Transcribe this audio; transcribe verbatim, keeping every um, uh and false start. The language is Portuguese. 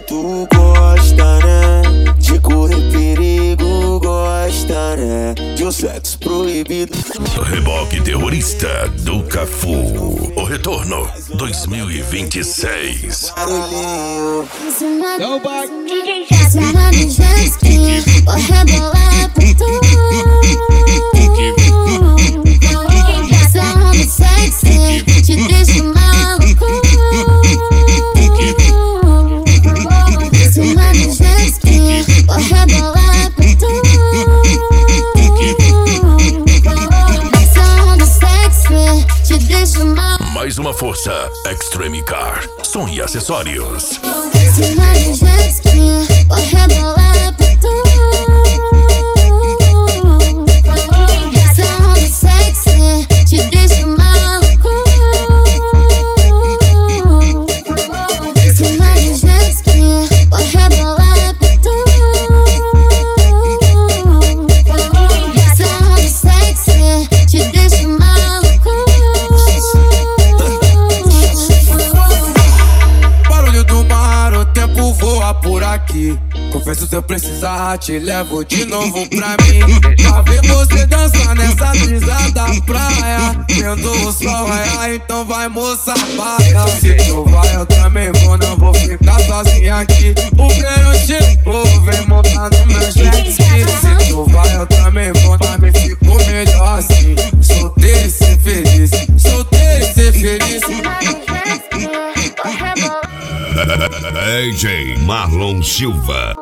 Tu gosta, né? De correr perigo, gosta, né? De um sexo proibido. Reboque terrorista do Cafu. O retorno dois mil e vinte e seis. Barulhinho. Não vai. Vou rebolar por tu. Essa onda sexy te deixa maluco. Cima do jet ski, vou rebolar por tu. Essa onda sexy te deixa maluco. Mais uma força Extreme Car. Som e acessórios. Cima do jet ski, vou rebolar por tu. Essa onda sexy te deixa maluco. Cima do jet ski, vou rebolar por tu. Essa onda sexy te deixa maluco. Barulho do mar, o tempo voa por aqui. Confesso, se eu precisar, te levo de novo pra mim. Pra ver você dançar nessa brisa da praia. Vendo o sol raiar, então vai, moça, paga. Se tu vai, eu também vou, não vou ficar sozinha aqui. O verão chegou, vem montar no meu jet ski. Se tu vai, eu também vou, pra mim ficou melhor assim. Solteiro e ser feliz, solteiro e ser feliz. D J Marlon Silva.